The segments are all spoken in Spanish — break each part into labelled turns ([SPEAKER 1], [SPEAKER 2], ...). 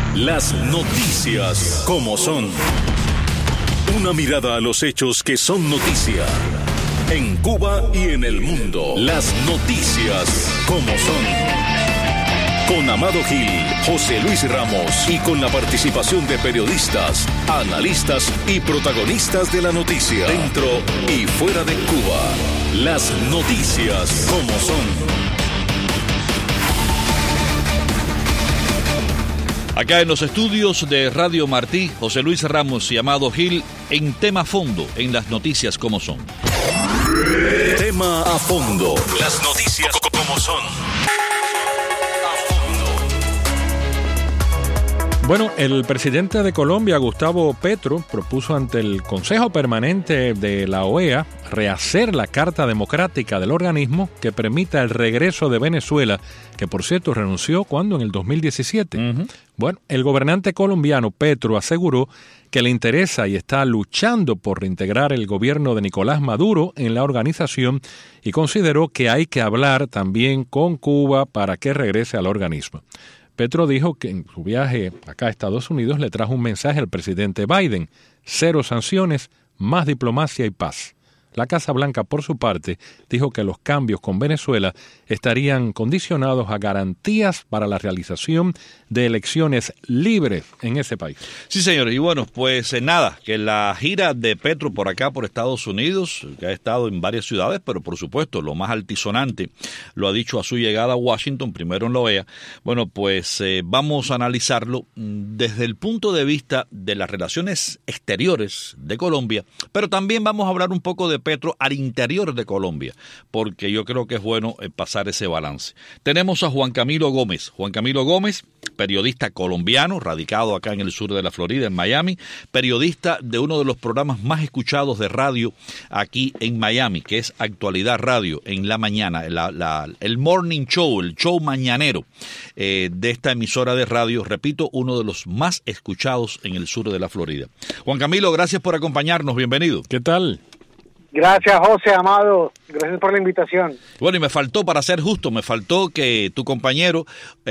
[SPEAKER 1] Las noticias como son. Una mirada a los hechos que son noticia. En Cuba y en el mundo. Las noticias como son. Con Amado Gil, José Luis Ramos y con la participación de periodistas, analistas y protagonistas de la noticia. Dentro y fuera de Cuba. Las noticias como son.
[SPEAKER 2] Acá en los estudios de Radio Martí, José Luis Ramos y Amado Gil, en Tema Fondo, en las noticias como son.
[SPEAKER 1] Tema a fondo. Las noticias como son.
[SPEAKER 3] Bueno, el presidente de Colombia, Gustavo Petro, propuso ante el Consejo Permanente de la OEA rehacer la Carta Democrática del organismo que permita el regreso de Venezuela, que por cierto renunció cuando en el 2017. Bueno, el gobernante colombiano Petro aseguró que le interesa y está luchando por reintegrar el gobierno de Nicolás Maduro en la organización y consideró que hay que hablar también con Cuba para que regrese al organismo. Petro dijo que en su viaje acá a Estados Unidos le trajo un mensaje al presidente Biden: 0 sanciones, más diplomacia y paz. La Casa Blanca, por su parte, dijo que los cambios con Venezuela estarían condicionados a garantías para la realización de elecciones libres en ese país.
[SPEAKER 2] Sí, señores. Y bueno, pues nada, que la gira de Petro por acá, por Estados Unidos, que ha estado en varias ciudades, pero por supuesto lo más altisonante lo ha dicho a su llegada a Washington, primero en la OEA. Bueno, pues vamos a analizarlo desde el punto de vista de las relaciones exteriores de Colombia, pero también vamos a hablar un poco de Petro al interior de Colombia, porque yo creo que es bueno pasar ese balance. Tenemos a Juan Camilo Gómez. Juan Camilo Gómez, periodista colombiano, radicado acá en el sur de la Florida, en Miami, periodista de uno de los programas más escuchados de radio aquí en Miami, que es Actualidad Radio, en la mañana, el morning show, el show mañanero de esta emisora de radio, repito, uno de los más escuchados en el sur de la Florida. Juan Camilo, gracias por acompañarnos, bienvenido.
[SPEAKER 3] ¿Qué tal?
[SPEAKER 4] Gracias, José, Amado. Gracias por la invitación.
[SPEAKER 2] Bueno, y me faltó, para ser justo, me faltó que tu compañero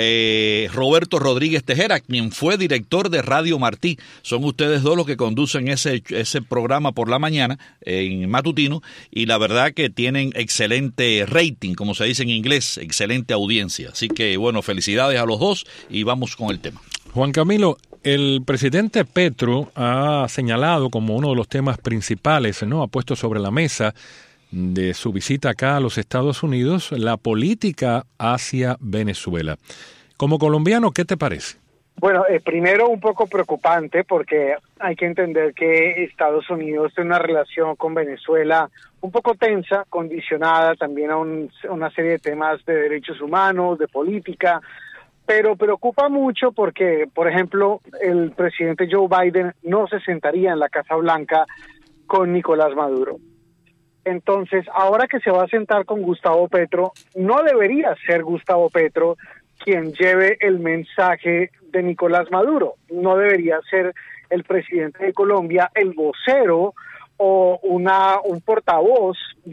[SPEAKER 2] Roberto Rodríguez Tejera, quien fue director de Radio Martí, son ustedes dos los que conducen ese programa por la mañana, en matutino, y la verdad que tienen excelente rating, como se dice en inglés, excelente audiencia. Así que, bueno, felicidades a los dos y vamos con el tema.
[SPEAKER 3] Juan Camilo, el presidente Petro ha señalado como uno de los temas principales, ¿no? Ha puesto sobre la mesa de su visita acá a los Estados Unidos la política hacia Venezuela. Como colombiano, ¿qué te parece?
[SPEAKER 4] Bueno, primero un poco preocupante porque hay que entender que Estados Unidos tiene una relación con Venezuela un poco tensa, condicionada también a una serie de temas de derechos humanos, de política. Pero preocupa mucho porque, por ejemplo, el presidente Joe Biden no se sentaría en la Casa Blanca con Nicolás Maduro. Entonces, ahora que se va a sentar con Gustavo Petro, no debería ser Gustavo Petro quien lleve el mensaje de Nicolás Maduro. No debería ser el presidente de Colombia el vocero o un portavoz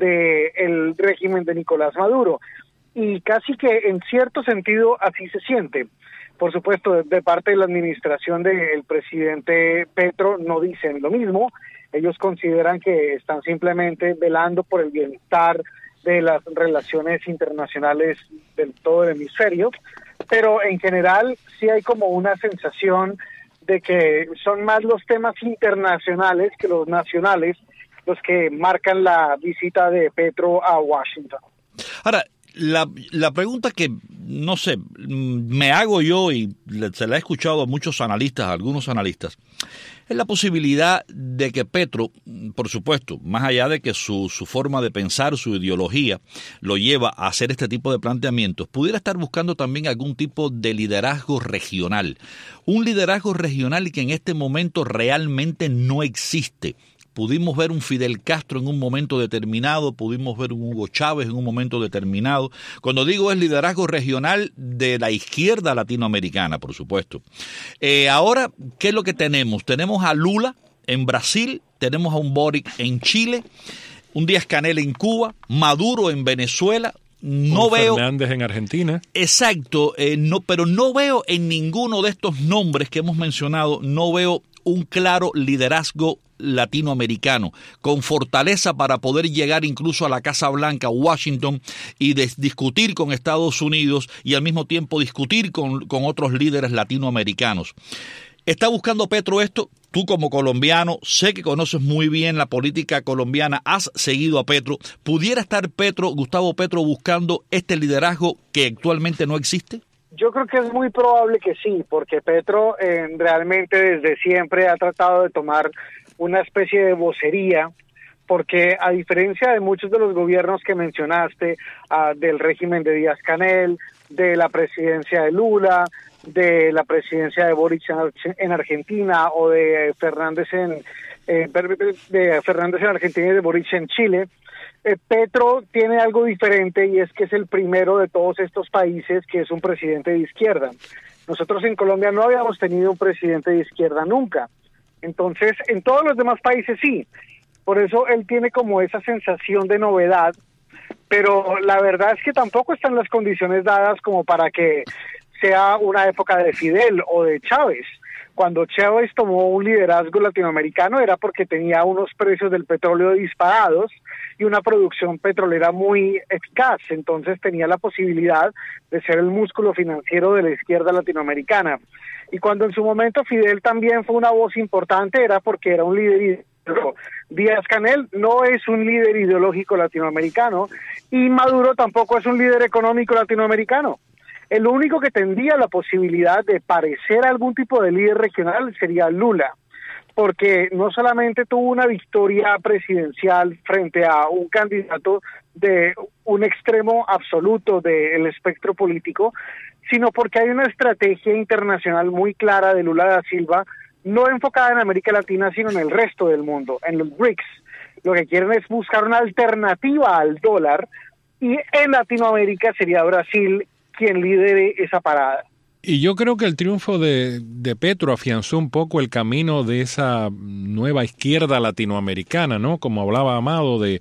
[SPEAKER 4] del régimen de Nicolás Maduro. Y casi que en cierto sentido así se siente. Por supuesto, de parte de la administración del presidente Petro no dicen lo mismo. Ellos consideran que están simplemente velando por el bienestar de las relaciones internacionales de todo el hemisferio. Pero en general sí hay como una sensación de que son más los temas internacionales que los nacionales los que marcan la visita de Petro a Washington.
[SPEAKER 2] Ahora, la pregunta que, no sé, me hago yo y se la he escuchado a muchos analistas, a algunos analistas, es la posibilidad de que Petro, por supuesto, más allá de que su forma de pensar, su ideología, lo lleva a hacer este tipo de planteamientos, pudiera estar buscando también algún tipo de liderazgo regional. Un liderazgo regional que en este momento realmente no existe. Pudimos ver un Fidel Castro en un momento determinado, pudimos ver un Hugo Chávez en un momento determinado. Cuando digo es liderazgo regional de la izquierda latinoamericana, por supuesto. Ahora, ¿qué es lo que tenemos? Tenemos a Lula en Brasil, tenemos a un Boric en Chile, un Díaz-Canel en Cuba, Maduro en Venezuela, no veo
[SPEAKER 3] Fernández en Argentina.
[SPEAKER 2] Exacto, pero no veo en ninguno de estos nombres que hemos mencionado, no veo un claro liderazgo latinoamericano, con fortaleza para poder llegar incluso a la Casa Blanca, Washington, y discutir con Estados Unidos y al mismo tiempo discutir con otros líderes latinoamericanos. ¿Está buscando Petro esto? Tú como colombiano, sé que conoces muy bien la política colombiana, has seguido a Petro. ¿Pudiera estar Gustavo Petro, buscando este liderazgo que actualmente no existe?
[SPEAKER 4] Yo creo que es muy probable que sí, porque Petro realmente desde siempre ha tratado de tomar una especie de vocería, porque a diferencia de muchos de los gobiernos que mencionaste, del régimen de Díaz-Canel, de la presidencia de Lula, de la presidencia de Boric en Argentina o de Fernández en Argentina y de Boric en Chile, Petro tiene algo diferente, y es que es el primero de todos estos países que es un presidente de izquierda. Nosotros en Colombia no habíamos tenido un presidente de izquierda nunca. Entonces, en todos los demás países sí. Por eso él tiene como esa sensación de novedad, pero la verdad es que tampoco están las condiciones dadas como para que sea una época de Fidel o de Chávez. Cuando Chávez tomó un liderazgo latinoamericano era porque tenía unos precios del petróleo disparados y una producción petrolera muy eficaz, entonces tenía la posibilidad de ser el músculo financiero de la izquierda latinoamericana. Y cuando en su momento Fidel también fue una voz importante, era porque era un líder ideológico. Díaz-Canel no es un líder ideológico latinoamericano, y Maduro tampoco es un líder económico latinoamericano. El único que tendría la posibilidad de parecer algún tipo de líder regional sería Lula, porque no solamente tuvo una victoria presidencial frente a un candidato de un extremo absoluto del espectro político, sino porque hay una estrategia internacional muy clara de Lula da Silva, no enfocada en América Latina, sino en el resto del mundo, en los BRICS. Lo que quieren es buscar una alternativa al dólar, y en Latinoamérica sería Brasil quien lidere esa parada.
[SPEAKER 3] Y yo creo que el triunfo de Petro afianzó un poco el camino de esa nueva izquierda latinoamericana, ¿no? Como hablaba Amado de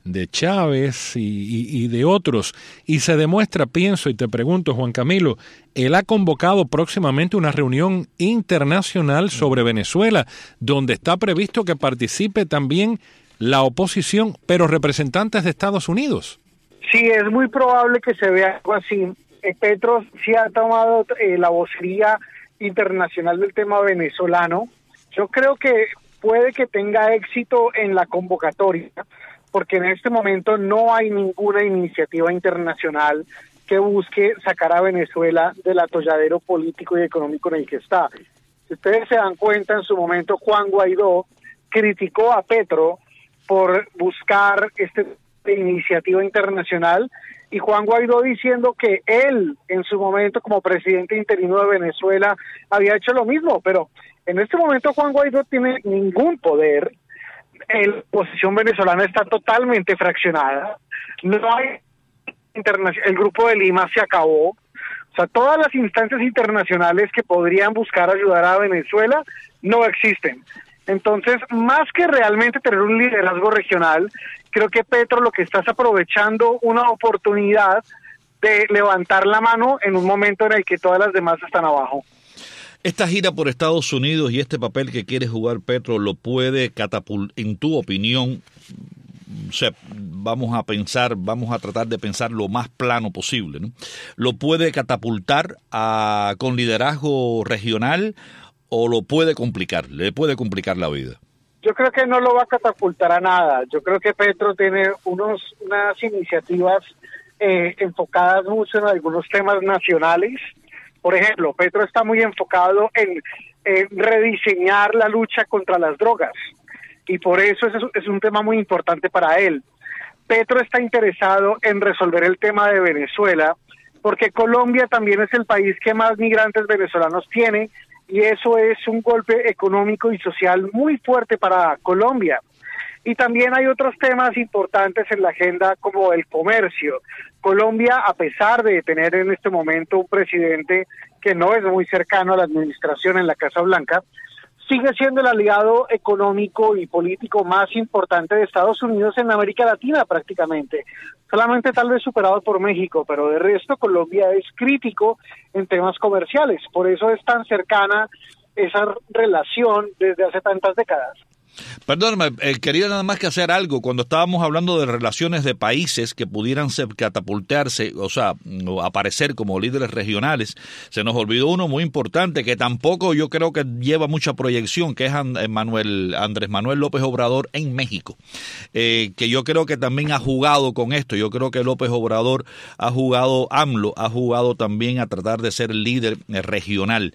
[SPEAKER 3] Chávez y de otros. Y se demuestra, pienso, y te pregunto, Juan Camilo, él ha convocado próximamente una reunión internacional sobre Venezuela, donde está previsto que participe también la oposición, pero representantes de Estados Unidos.
[SPEAKER 4] Sí, es muy probable que se vea algo así. Petro sí ha tomado la vocería internacional del tema venezolano. Yo creo que puede que tenga éxito en la convocatoria, porque en este momento no hay ninguna iniciativa internacional que busque sacar a Venezuela del atolladero político y económico en el que está. Si ustedes se dan cuenta, en su momento Juan Guaidó criticó a Petro por buscar esta iniciativa internacional, y Juan Guaidó diciendo que él en su momento como presidente interino de Venezuela había hecho lo mismo, pero en este momento Juan Guaidó tiene ningún poder, la oposición venezolana está totalmente fraccionada, no hay el Grupo de Lima se acabó, o sea, todas las instancias internacionales que podrían buscar ayudar a Venezuela no existen. Entonces, más que realmente tener un liderazgo regional, creo que Petro lo que está es aprovechando una oportunidad de levantar la mano en un momento en el que todas las demás están abajo.
[SPEAKER 2] Esta gira por Estados Unidos y este papel que quiere jugar Petro lo puede catapultar, en tu opinión, o sea, vamos a tratar de pensar lo más plano posible, ¿no? ¿Lo puede catapultar con liderazgo regional o lo puede complicar, le puede complicar la vida?
[SPEAKER 4] Yo creo que no lo va a catapultar a nada. Yo creo que Petro tiene unas iniciativas enfocadas mucho en algunos temas nacionales. Por ejemplo, Petro está muy enfocado en rediseñar la lucha contra las drogas, y por eso es un tema muy importante para él. Petro está interesado en resolver el tema de Venezuela, porque Colombia también es el país que más migrantes venezolanos tiene, y eso es un golpe económico y social muy fuerte para Colombia. Y también hay otros temas importantes en la agenda, como el comercio. Colombia, a pesar de tener en este momento un presidente que no es muy cercano a la administración en la Casa Blanca, sigue siendo el aliado económico y político más importante de Estados Unidos en América Latina prácticamente. Solamente tal vez superado por México, pero de resto Colombia es crítico en temas comerciales. Por eso es tan cercana esa relación desde hace tantas décadas.
[SPEAKER 2] Perdóname, quería nada más que hacer algo. Cuando estábamos hablando de relaciones de países que pudieran catapultarse, o sea, aparecer como líderes regionales, se nos olvidó uno muy importante que tampoco yo creo que lleva mucha proyección, que es Andrés Manuel López Obrador en México, que yo creo que también ha jugado con esto. Yo creo que López Obrador AMLO ha jugado también a tratar de ser líder regional.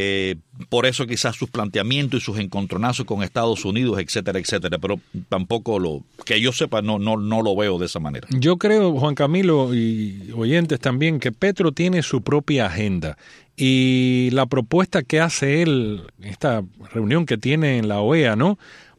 [SPEAKER 2] Por eso quizás sus planteamientos y sus encontronazos con Estados Unidos, etcétera, etcétera, pero tampoco que yo sepa, no lo veo de esa manera.
[SPEAKER 3] Yo creo, Juan Camilo y oyentes también, que Petro tiene su propia agenda y la propuesta que hace él, esta reunión que tiene en la OEA, ¿no?,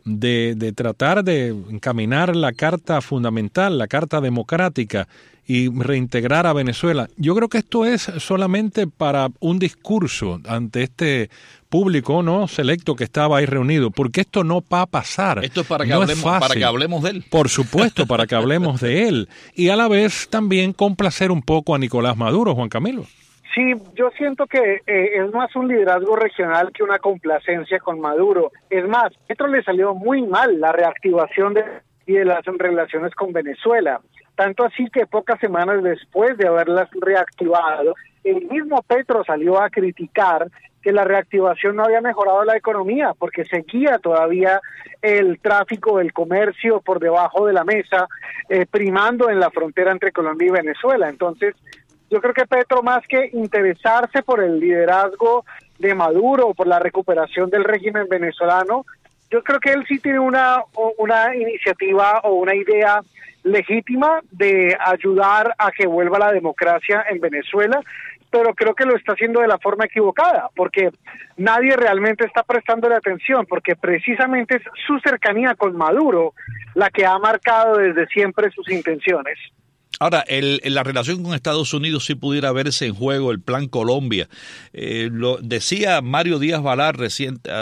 [SPEAKER 3] de tratar de encaminar la Carta Fundamental, la Carta Democrática y reintegrar a Venezuela. Yo creo que esto es solamente para un discurso ante este público no selecto que estaba ahí reunido, porque esto no va a pasar.
[SPEAKER 2] Esto es para que hablemos de él.
[SPEAKER 3] Por supuesto, para que hablemos de él. Y a la vez también complacer un poco a Nicolás Maduro, Juan Camilo.
[SPEAKER 4] Sí, yo siento que es más un liderazgo regional que una complacencia con Maduro. Es más, Petro le salió muy mal la reactivación de las relaciones con Venezuela. Tanto así que pocas semanas después de haberlas reactivado, el mismo Petro salió a criticar que la reactivación no había mejorado la economía, porque seguía todavía el tráfico, el comercio por debajo de la mesa, primando en la frontera entre Colombia y Venezuela. Entonces, yo creo que Petro, más que interesarse por el liderazgo de Maduro o por la recuperación del régimen venezolano, yo creo que él sí tiene una iniciativa o una idea legítima de ayudar a que vuelva la democracia en Venezuela, pero creo que lo está haciendo de la forma equivocada, porque nadie realmente está prestándole atención, porque precisamente es su cercanía con Maduro la que ha marcado desde siempre sus intenciones.
[SPEAKER 2] Ahora, la relación con Estados Unidos sí pudiera verse en juego el Plan Colombia. Lo decía Mario Díaz Balart reciente,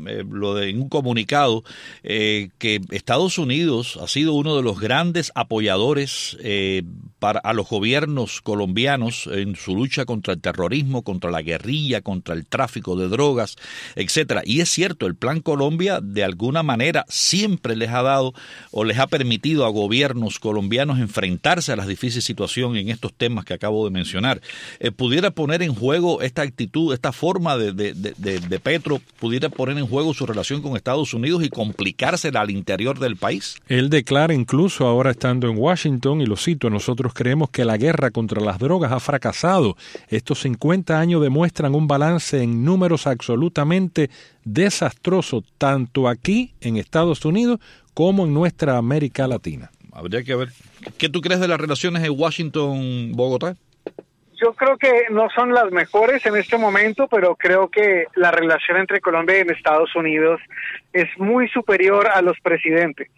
[SPEAKER 2] en un comunicado, que Estados Unidos ha sido uno de los grandes apoyadores a los gobiernos colombianos en su lucha contra el terrorismo, contra la guerrilla, contra el tráfico de drogas, etcétera. Y es cierto, el Plan Colombia de alguna manera siempre les ha dado o les ha permitido a gobiernos colombianos enfrentarse a las difíciles situaciones en estos temas que acabo de mencionar. ¿Pudiera poner en juego esta actitud, esta forma de Petro, pudiera poner en juego su relación con Estados Unidos y complicársela al interior del país?
[SPEAKER 3] Él declara incluso ahora estando en Washington, y lo cito, nosotros creemos que la guerra contra las drogas ha fracasado. Estos 50 años demuestran un balance en números absolutamente desastroso, tanto aquí en Estados Unidos como en nuestra América Latina.
[SPEAKER 2] Habría que ver. ¿Qué tú crees de las relaciones en Washington-Bogotá?
[SPEAKER 4] Yo creo que no son las mejores en este momento, pero creo que la relación entre Colombia y Estados Unidos es muy superior a los presidentes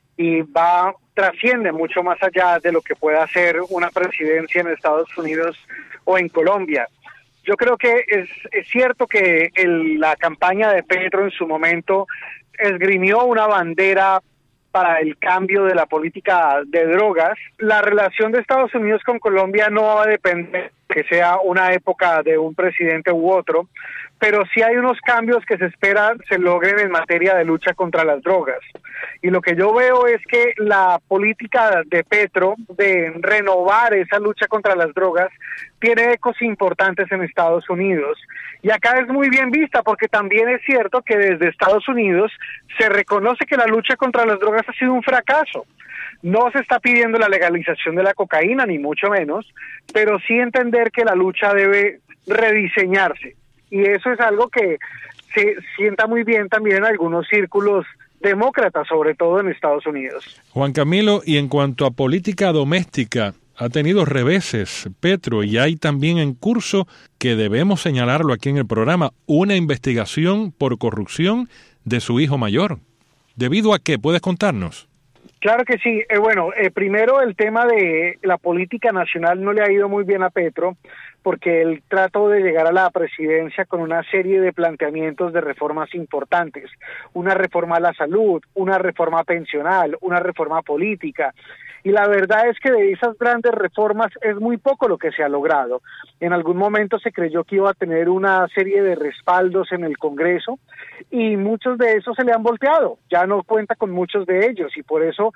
[SPEAKER 4] y trasciende mucho más allá de lo que pueda hacer una presidencia en Estados Unidos o en Colombia. Yo creo que es cierto que la campaña de Petro en su momento esgrimió una bandera para el cambio de la política de drogas. La relación de Estados Unidos con Colombia no va a depender de que sea una época de un presidente u otro, pero sí hay unos cambios que se espera se logren en materia de lucha contra las drogas. Y lo que yo veo es que la política de Petro de renovar esa lucha contra las drogas tiene ecos importantes en Estados Unidos. Y acá es muy bien vista porque también es cierto que desde Estados Unidos se reconoce que la lucha contra las drogas ha sido un fracaso. No se está pidiendo la legalización de la cocaína, ni mucho menos, pero sí entender que la lucha debe rediseñarse. Y eso es algo que se sienta muy bien también en algunos círculos demócratas, sobre todo en Estados Unidos.
[SPEAKER 3] Juan Camilo, y en cuanto a política doméstica, ha tenido reveses Petro, y hay también en curso, que debemos señalarlo aquí en el programa, una investigación por corrupción de su hijo mayor. ¿Debido a qué? ¿Puedes contarnos?
[SPEAKER 4] Claro que sí. Primero el tema de la política nacional no le ha ido muy bien a Petro, porque él trató de llegar a la presidencia con una serie de planteamientos de reformas importantes, una reforma a la salud, una reforma pensional, una reforma política, y la verdad es que de esas grandes reformas es muy poco lo que se ha logrado. En algún momento se creyó que iba a tener una serie de respaldos en el Congreso, y muchos de esos se le han volteado, ya no cuenta con muchos de ellos, y por eso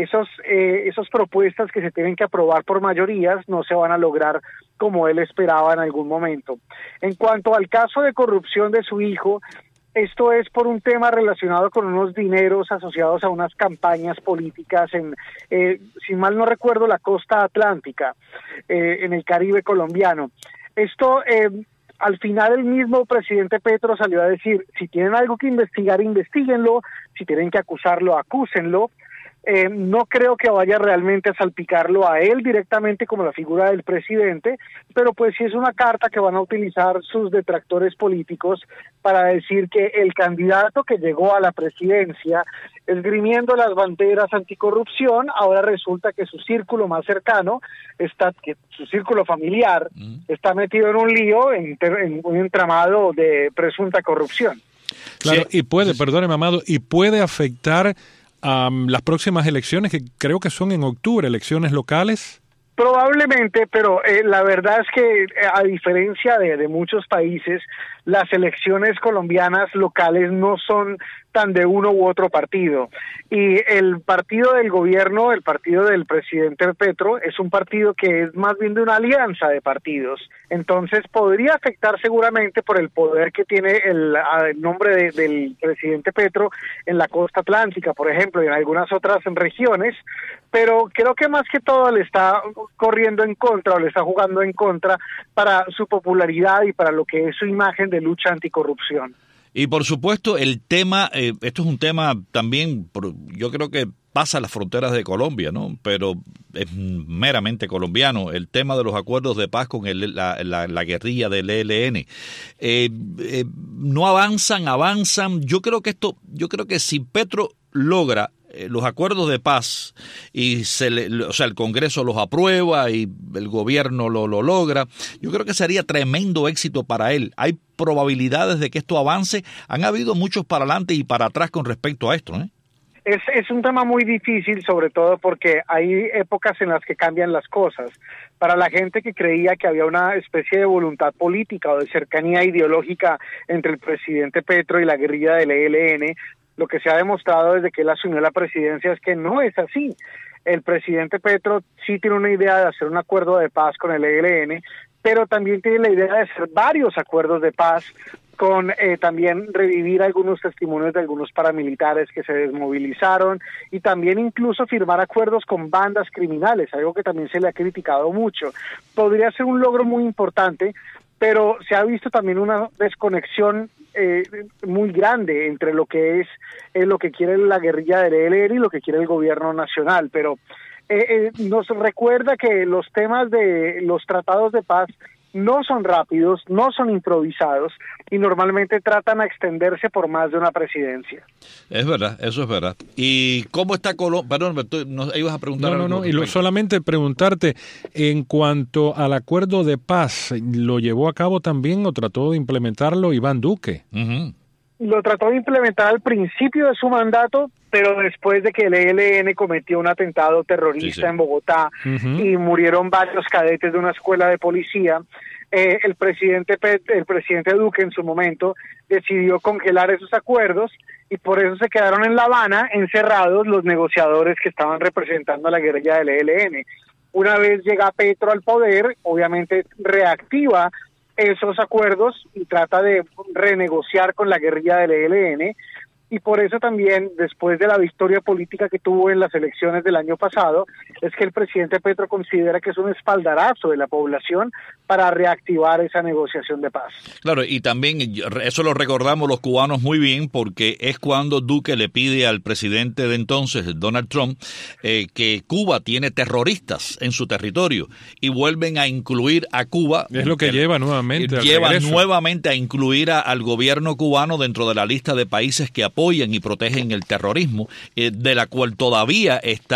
[SPEAKER 4] esas propuestas que se tienen que aprobar por mayorías no se van a lograr como él esperaba en algún momento. En cuanto al caso de corrupción de su hijo, esto es por un tema relacionado con unos dineros asociados a unas campañas políticas en, si mal no recuerdo, la costa atlántica, en el Caribe colombiano. Esto, al final el mismo presidente Petro salió a decir, si tienen algo que investigar, investíguenlo, si tienen que acusarlo, acúsenlo. No creo que vaya realmente a salpicarlo a él directamente como la figura del presidente, pero pues sí es una carta que van a utilizar sus detractores políticos para decir que el candidato que llegó a la presidencia esgrimiendo las banderas anticorrupción, ahora resulta que su círculo más cercano, que su círculo familiar, está metido en un lío, en un entramado de presunta corrupción.
[SPEAKER 3] Claro, y perdóneme, Amado, y puede afectar a las próximas elecciones, que creo que son en octubre, elecciones locales.
[SPEAKER 4] Probablemente, pero la verdad es que a diferencia de muchos países, las elecciones colombianas locales no son tan de uno u otro partido. Y el partido del gobierno, el partido del presidente Petro, es un partido que es más bien de una alianza de partidos. Entonces podría afectar seguramente por el poder que tiene el nombre del presidente Petro en la costa atlántica, por ejemplo, y en algunas otras regiones, pero creo que más que todo le está corriendo en contra o le está jugando en contra para su popularidad y para lo que es su imagen de lucha anticorrupción.
[SPEAKER 2] Y por supuesto el tema, esto es un tema también, yo creo que pasa las fronteras de Colombia, ¿no? Pero es meramente colombiano, el tema de los acuerdos de paz con la guerrilla del ELN. No avanzan. Yo creo que si Petro logra los acuerdos de paz y el Congreso los aprueba y el gobierno lo logra, yo creo que sería tremendo éxito para él. Hay probabilidades de que esto avance. Han habido muchos para adelante y para atrás con respecto a esto, ¿eh?
[SPEAKER 4] Es un tema muy difícil, sobre todo porque hay épocas en las que cambian las cosas. Para la gente que creía que había una especie de voluntad política o de cercanía ideológica entre el presidente Petro y la guerrilla del ELN, lo que se ha demostrado desde que él asumió la presidencia es que no es así. El presidente Petro sí tiene una idea de hacer un acuerdo de paz con el ELN, pero también tiene la idea de hacer varios acuerdos de paz con también revivir algunos testimonios de algunos paramilitares que se desmovilizaron y también incluso firmar acuerdos con bandas criminales, algo que también se le ha criticado mucho. Podría ser un logro muy importante, pero se ha visto también una desconexión muy grande entre lo que es lo que quiere la guerrilla del ELN y lo que quiere el gobierno nacional, pero nos recuerda que los temas de los tratados de paz no son rápidos, no son improvisados y normalmente tratan a extenderse por más de una presidencia.
[SPEAKER 2] Es verdad, eso es verdad. ¿Y cómo está Colombia? Perdón, ibas a preguntar algo.
[SPEAKER 3] No, y solamente preguntarte, en cuanto al acuerdo de paz, ¿lo llevó a cabo también o trató de implementarlo Iván Duque?
[SPEAKER 2] Uh-huh.
[SPEAKER 4] Lo trató de implementar al principio de su mandato, pero después de que el ELN cometió un atentado terrorista en Bogotá y murieron varios cadetes de una escuela de policía, el presidente Duque en su momento decidió congelar esos acuerdos y por eso se quedaron en La Habana encerrados los negociadores que estaban representando a la guerrilla del ELN. Una vez llega Petro al poder, obviamente reactiva esos acuerdos y trata de renegociar con la guerrilla del ELN, y por eso también, después de la victoria política que tuvo en las elecciones del año pasado, es que el presidente Petro considera que es un espaldarazo de la población para reactivar esa negociación de paz.
[SPEAKER 2] Claro, y también eso lo recordamos los cubanos muy bien, porque es cuando Duque le pide al presidente de entonces, Donald Trump, que Cuba tiene terroristas en su territorio, y vuelven a incluir a Cuba.
[SPEAKER 3] Es lo que lleva nuevamente
[SPEAKER 2] a incluir al gobierno cubano dentro de la lista de países que apoyan apoyan y protegen el terrorismo, de la cual todavía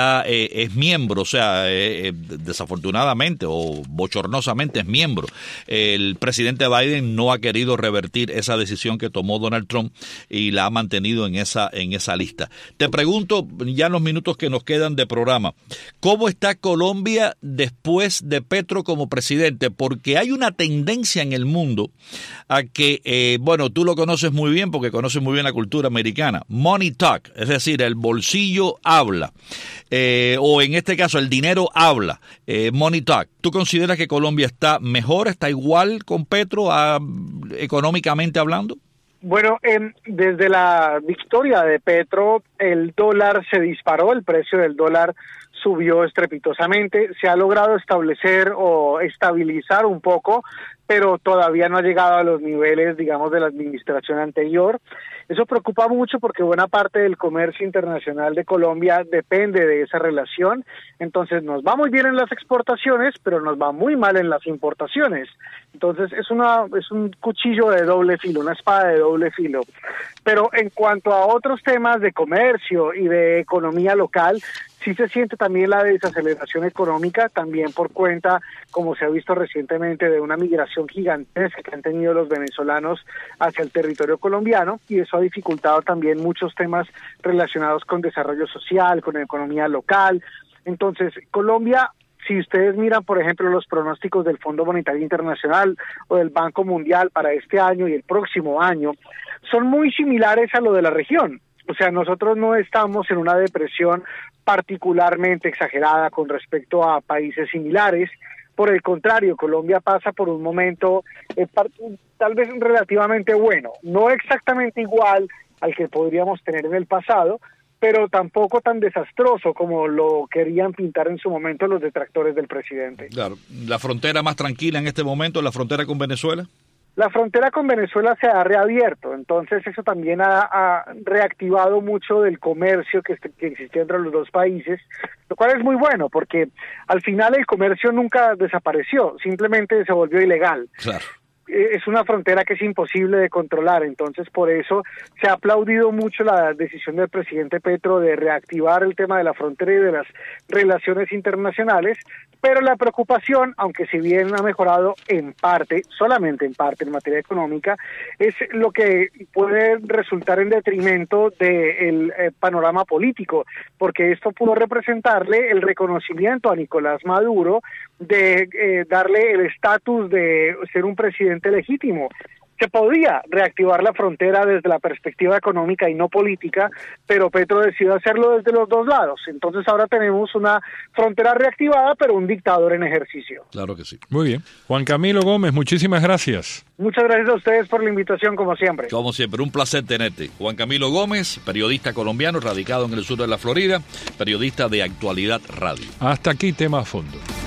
[SPEAKER 2] es miembro, o sea, desafortunadamente o bochornosamente es miembro. El presidente Biden no ha querido revertir esa decisión que tomó Donald Trump y la ha mantenido en esa lista. Te pregunto, ya en los minutos que nos quedan de programa, ¿cómo está Colombia después de Petro como presidente? Porque hay una tendencia en el mundo a que, bueno, tú lo conoces muy bien porque conoces muy bien la cultura americana, money talk, es decir, el bolsillo habla, o en este caso el dinero habla, money talk. ¿Tú consideras que Colombia está mejor, está igual con Petro económicamente hablando?
[SPEAKER 4] Bueno, desde la victoria de Petro, el dólar se disparó, el precio del dólar subió estrepitosamente, se ha logrado establecer o estabilizar un poco, pero todavía no ha llegado a los niveles, digamos, de la administración anterior. Eso preocupa mucho porque buena parte del comercio internacional de Colombia depende de esa relación. Entonces nos va muy bien en las exportaciones, pero nos va muy mal en las importaciones. Entonces es un cuchillo de doble filo, una espada de doble filo. Pero en cuanto a otros temas de comercio y de economía local, sí se siente también la desaceleración económica, también por cuenta, como se ha visto recientemente, de una migración gigantesca que han tenido los venezolanos hacia el territorio colombiano, y eso ha dificultado también muchos temas relacionados con desarrollo social, con economía local. Entonces, Colombia, si ustedes miran, por ejemplo, los pronósticos del Fondo Monetario Internacional o del Banco Mundial para este año y el próximo año, son muy similares a lo de la región. O sea, nosotros no estamos en una depresión particularmente exagerada con respecto a países similares. Por el contrario, Colombia pasa por un momento tal vez relativamente bueno, no exactamente igual al que podríamos tener en el pasado, pero tampoco tan desastroso como lo querían pintar en su momento los detractores del presidente.
[SPEAKER 2] Claro, ¿la frontera más tranquila en este momento, la frontera con Venezuela?
[SPEAKER 4] La frontera con Venezuela se ha reabierto, entonces eso también ha reactivado mucho del comercio que existía entre los dos países, lo cual es muy bueno, porque al final el comercio nunca desapareció, simplemente se volvió ilegal.
[SPEAKER 2] Claro.
[SPEAKER 4] Es una frontera que es imposible de controlar, entonces por eso se ha aplaudido mucho la decisión del presidente Petro de reactivar el tema de la frontera y de las relaciones internacionales, pero la preocupación, aunque si bien ha mejorado en parte, solamente en parte en materia económica, es lo que puede resultar en detrimento del panorama político, porque esto pudo representarle el reconocimiento a Nicolás Maduro de darle el estatus de ser un presidente legítimo. Se podía reactivar la frontera desde la perspectiva económica y no política, pero Petro decidió hacerlo desde los dos lados. Entonces ahora tenemos una frontera reactivada, pero un dictador en ejercicio.
[SPEAKER 2] Claro que sí.
[SPEAKER 3] Muy bien. Juan Camilo Gómez, muchísimas gracias.
[SPEAKER 4] Muchas gracias a ustedes por la invitación, como siempre.
[SPEAKER 2] Como siempre, un placer tenerte. Juan Camilo Gómez, periodista colombiano, radicado en el sur de la Florida, periodista de Actualidad Radio.
[SPEAKER 3] Hasta aquí, tema a fondo.